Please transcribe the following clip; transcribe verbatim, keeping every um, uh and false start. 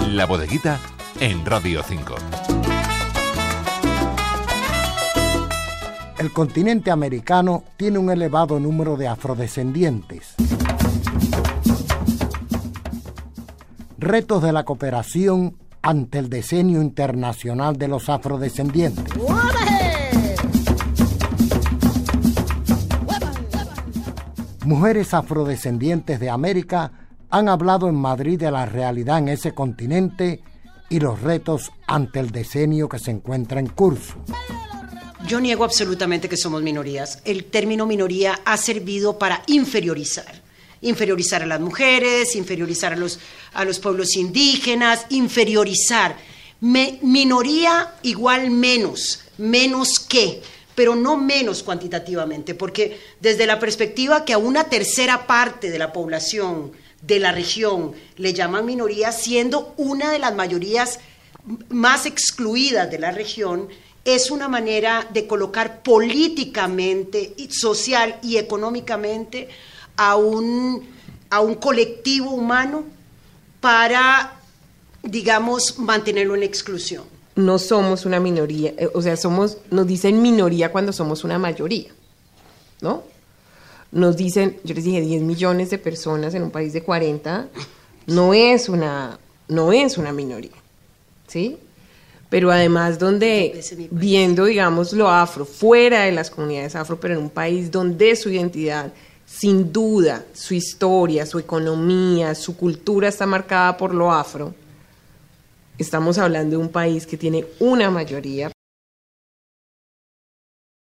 La Bodeguita en Radio cinco. El continente americano tiene un elevado número de afrodescendientes. Retos de la cooperación ante el Decenio Internacional de los Afrodescendientes. Mujeres afrodescendientes de América han hablado en Madrid de la realidad en ese continente y los retos ante el decenio que se encuentra en curso. Yo niego absolutamente que somos minorías. El término minoría ha servido para inferiorizar. Inferiorizar a las mujeres, inferiorizar a los, a los pueblos indígenas, inferiorizar. Me, minoría igual menos, menos que, pero no menos cuantitativamente, porque desde la perspectiva que a una tercera parte de la población de la región le llaman minoría, siendo una de las mayorías más excluidas de la región, es una manera de colocar políticamente, social y económicamente a un, a un colectivo humano para, digamos, mantenerlo en exclusión. No somos una minoría, o sea, somos, nos dicen minoría cuando somos una mayoría, ¿no? Nos dicen, yo les dije, diez millones de personas en un país de cuarenta, no es una, no es una minoría, ¿sí? Pero además donde, viendo, digamos, lo afro, fuera de las comunidades afro, pero en un país donde su identidad, sin duda, su historia, su economía, su cultura está marcada por lo afro, estamos hablando de un país que tiene una mayoría.